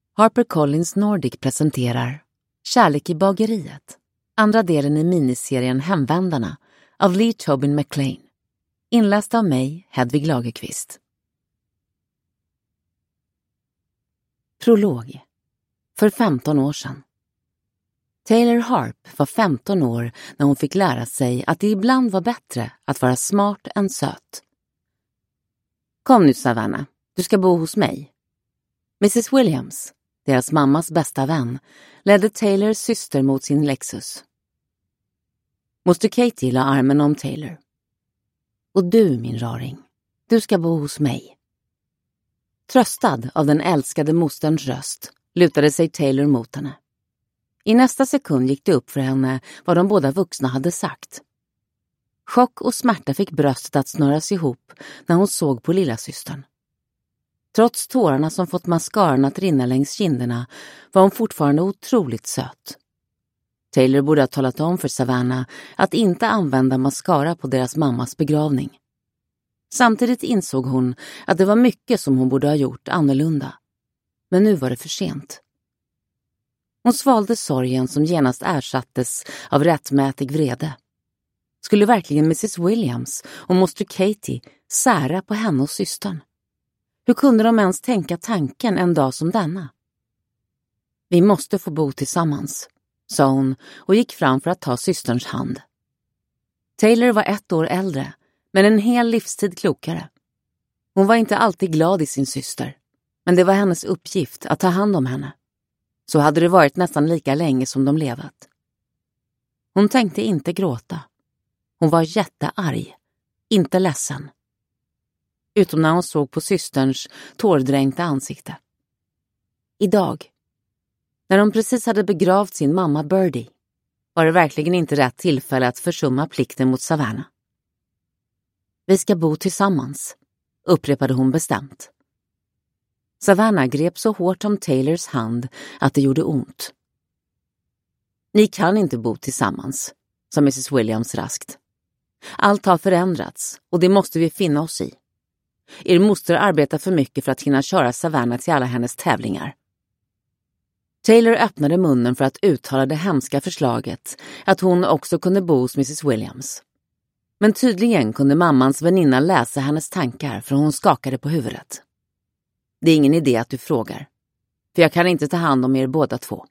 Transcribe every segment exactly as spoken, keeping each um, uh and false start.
HarperCollins Nordic presenterar Kärlek i bageriet, andra delen i miniserien Hemvändarna av Lee Tobin McLean. Inläst av mig, Hedvig Lagerqvist. Prolog. För femton år sedan. Taylor Harp var femton år när hon fick lära sig att det ibland var bättre att vara smart än söt. Kom nu, Savannah, du ska bo hos mig. missus Williams, deras mammas bästa vän, ledde Taylors syster mot sin Lexus. Moster Katie la armen om Taylor. Och du, min raring, du ska bo hos mig. Tröstad av den älskade mosterns röst lutade sig Taylor mot henne. I nästa sekund gick det upp för henne vad de båda vuxna hade sagt. Chock och smärta fick bröstet att snöras ihop när hon såg på lilla systern. Trots tårarna som fått mascaran att rinna längs kinderna var hon fortfarande otroligt söt. Taylor borde ha talat om för Savannah att inte använda mascara på deras mammas begravning. Samtidigt insåg hon att det var mycket som hon borde ha gjort annorlunda. Men nu var det för sent. Hon svalde sorgen som genast ersattes av rättmätig vrede. Skulle verkligen missus Williams och moster Katie sära på henne och systern? Hur kunde de ens tänka tanken en dag som denna? Vi måste få bo tillsammans, sa hon och gick fram för att ta systerns hand. Taylor var ett år äldre, men en hel livstid klokare. Hon var inte alltid glad i sin syster, men det var hennes uppgift att ta hand om henne. Så hade det varit nästan lika länge som de levat. Hon tänkte inte gråta. Hon var jättearg, inte ledsen. Utom när hon såg på systerns tårdränkta ansikte. Idag, när de precis hade begravt sin mamma Birdie, var det verkligen inte rätt tillfälle att försumma plikten mot Savannah. Vi ska bo tillsammans, upprepade hon bestämt. Savannah grep så hårt om Taylors hand att det gjorde ont. Ni kan inte bo tillsammans, sa missus Williams raskt. Allt har förändrats och det måste vi finna oss i. Er moster arbetar för mycket för att hinna köra Savannah till alla hennes tävlingar. Taylor öppnade munnen för att uttala det hemska förslaget att hon också kunde bo hos missus Williams. Men tydligen kunde mammans väninna läsa hennes tankar för hon skakade på huvudet. Det är ingen idé att du frågar, för jag kan inte ta hand om er båda två.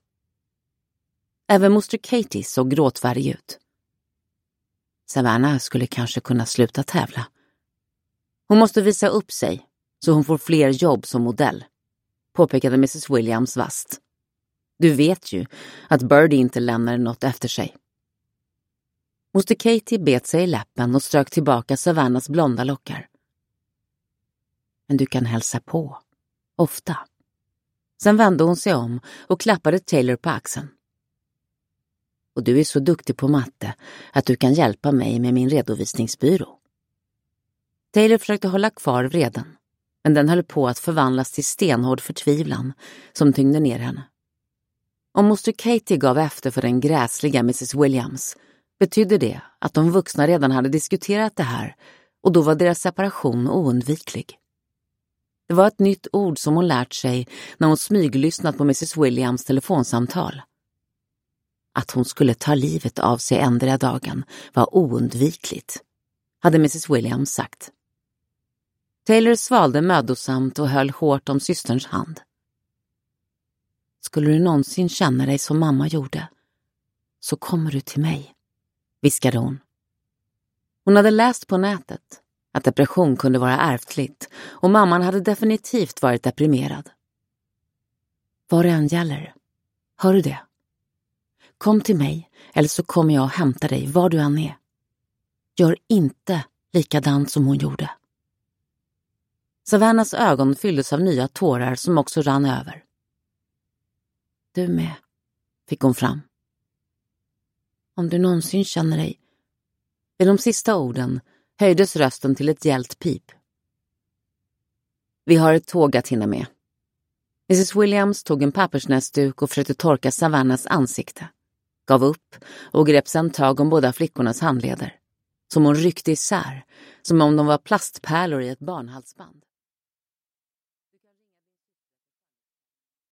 Även moster Katie såg gråtfärdig ut. Savannah skulle kanske kunna sluta tävla. Hon måste visa upp sig så hon får fler jobb som modell, påpekade missus Williams vast. Du vet ju att Birdie inte lämnar något efter sig. Moster Katie bet sig i läppen och strök tillbaka Savannahs blonda lockar. Men du kan hälsa på, ofta. Sen vände hon sig om och klappade Taylor på axeln. Och du är så duktig på matte att du kan hjälpa mig med min redovisningsbyrå. Taylor försökte hålla kvar vreden, men den höll på att förvandlas till stenhård förtvivlan som tyngde ner henne. Om moster Katie gav efter för den gräsliga missus Williams betydde det att de vuxna redan hade diskuterat det här och då var deras separation oundviklig. Det var ett nytt ord som hon lärt sig när hon smyglyssnat på missus Williams telefonsamtal. Att hon skulle ta livet av sig ändra dagen var oundvikligt, hade missus Williams sagt. Taylor svalde mödosamt och höll hårt om systerns hand. Skulle du någonsin känna dig som mamma gjorde, så kommer du till mig, viskade hon. Hon hade läst på nätet att depression kunde vara ärftligt och mamman hade definitivt varit deprimerad. Vad det än gäller, hör du det? Kom till mig eller så kommer jag hämta dig var du än är. Gör inte likadant som hon gjorde. Savannahs ögon fylldes av nya tårar som också rann över. Du med, fick hon fram. Om du någonsin känner dig... Vid de sista orden höjdes rösten till ett gällt pip. Vi har ett tåg att hinna med. missus Williams tog en pappersnäsduk och försökte torka Savannahs ansikte. Gav upp och grep sedan tag om båda flickornas handleder. Som hon ryckte isär, som om de var plastpärlor i ett barnhalsband.